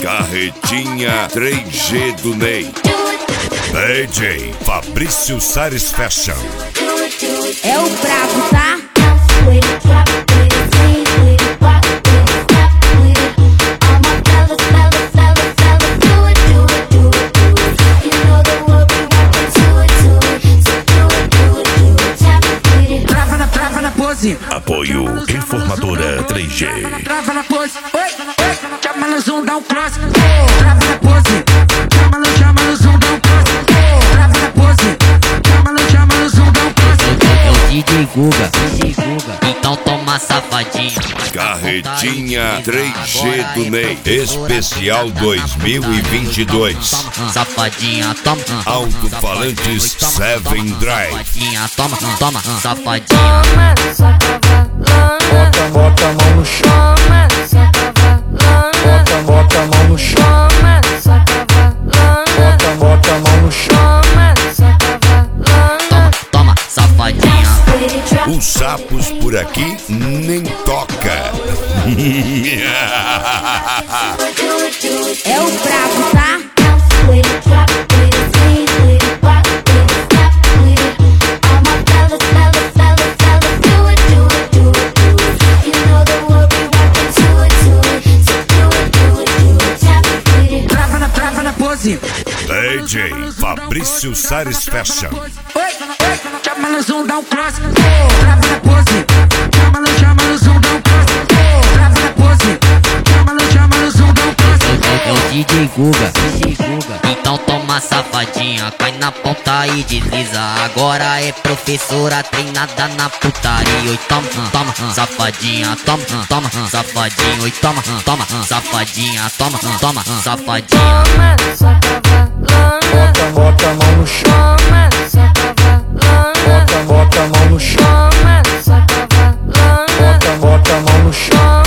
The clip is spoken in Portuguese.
Carretinha 3G do Ney. DJ Fabrício Sares Fashion. É o brabo, tá? Trava na pose. Apoio Informadora 3G. Trava na pose. Oi, chama no zoom, dá um cross. Trava na pose. Chama no zoom, dá um cross. Trava na pose. Chama no zoom, dá um cross. É o DJ Guga. Então toma safadinha. Carretinha 3G do Ney. Especial 2022. Safadinha, toma. Alto-falantes 7 Drive. Toma, safadinha. Bota a mão no chão. Bota a mão no chão. Bota a mão no chão. Toma, safadinha. Os sapos por aqui nem toca. É o brabo, tá? Trava na pose. DJ Fabrício Sares Fashion. Oi, chama no zoom, dá um cross. Trava na pose. Chama no zoom, dá um cross. Trava na pose. Chama no zoom, dá um cross. É o DJ Guga. Então toma safadinha. Cai na ponta e desliza. Agora é professora treinada na putaria. Oi, toma, safadinha. Toma, safadinha. Oi, toma, safadinha. Toma, safadinha. Bota a mão no chão. Bota a mão no chão. Bota a mão no chão.